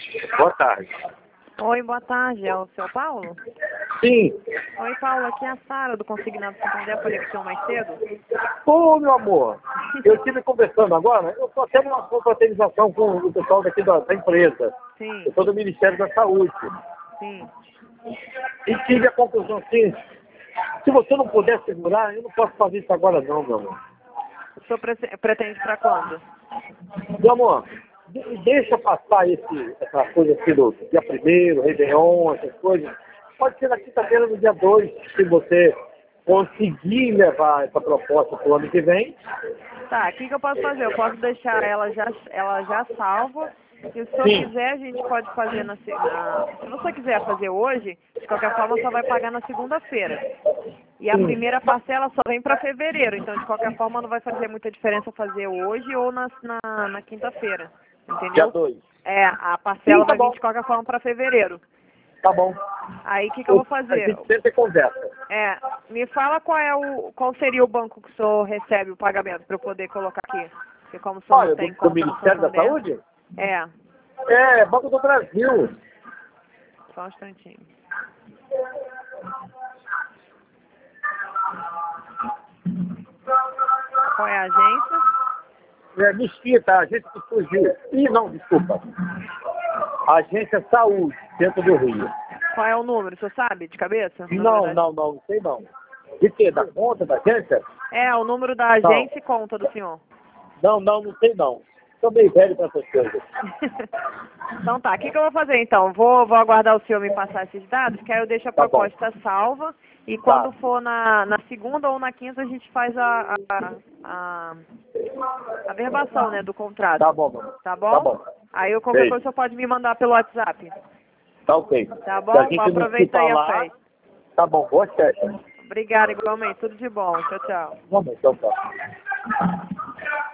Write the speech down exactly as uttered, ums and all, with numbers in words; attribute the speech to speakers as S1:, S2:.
S1: Boa tarde.
S2: Oi, boa tarde. É o seu Paulo?
S1: Sim.
S2: Oi, Paulo. Aqui é a Sara, do Consignado Santander. Eu falei com o senhor mais cedo.
S1: Ô, meu amor, eu estive conversando agora, eu estou tendo uma confraternização com o pessoal daqui da, da empresa.
S2: Sim,
S1: Eu sou do Ministério da Saúde.
S2: sim.
S1: E tive a conclusão assim, se você não puder segurar, eu não posso fazer isso agora não, meu amor.
S2: O senhor pre- pretende para quando?
S1: Meu amor, de- deixa passar esse, essa coisa assim do dia primeiro, Réveillon, essas coisas. Pode ser na quinta-feira, no dia dois, se você conseguir levar essa proposta para o ano que vem.
S2: Tá, o que, que eu posso fazer? Eu posso deixar ela já, ela já salva. Se o senhor
S1: Sim.
S2: quiser, a gente pode fazer na, se- na... Se você quiser fazer hoje, de qualquer forma, só vai pagar na segunda-feira. E a
S1: Sim.
S2: primeira parcela só vem para fevereiro. Então, de qualquer forma, não vai fazer muita diferença fazer hoje ou na, na, na quinta-feira.
S1: Dia
S2: Entendeu?
S1: dois.
S2: É, a parcela
S1: Sim, tá
S2: vai vir
S1: bom.
S2: de qualquer forma para fevereiro.
S1: Tá bom.
S2: Aí, o que, que eu vou
S1: A
S2: fazer?
S1: gente sempre conversa.
S2: É, me fala qual é o, qual seria o banco que o senhor recebe o pagamento para eu poder colocar aqui. Porque como o senhor
S1: Olha,
S2: não
S1: do,
S2: tem
S1: do
S2: conta no
S1: Ministério da
S2: Santander,
S1: Saúde?
S2: é,
S1: É, Banco do Brasil.
S2: só um instantinho. Qual é a agência?
S1: É, Mesquita, a agência que surgiu. Ih, não, desculpa. Agência Saúde, dentro do Rio.
S2: Qual é o número, o senhor sabe, de cabeça? O número
S1: Não,
S2: da-
S1: não, não, não sei não. De quê? Da conta da agência?
S2: É, o número da agência e conta do senhor.
S1: Não, não, não sei não. Sou meio velho para essas coisas.
S2: Então tá, o que, que eu vou fazer então? Vou, vou aguardar o senhor me passar esses dados, que aí eu deixo a
S1: Tá bom.
S2: proposta salva e quando for na, na segunda ou na quinta a gente faz a, a, a, a verbação, né, do contrato.
S1: Tá bom, mano.
S2: Tá bom?
S1: Tá bom.
S2: Aí eu, qualquer
S1: Beijo.
S2: coisa o senhor pode me mandar pelo WhatsApp.
S1: Tá ok.
S2: Tá
S1: Se
S2: bom?
S1: a gente não se
S2: Aproveita aí a
S1: falar,
S2: festa.
S1: tá bom. Boa festa.
S2: Obrigada igualmente. Tudo de bom. Tchau, tchau.
S1: Vamos, então tá.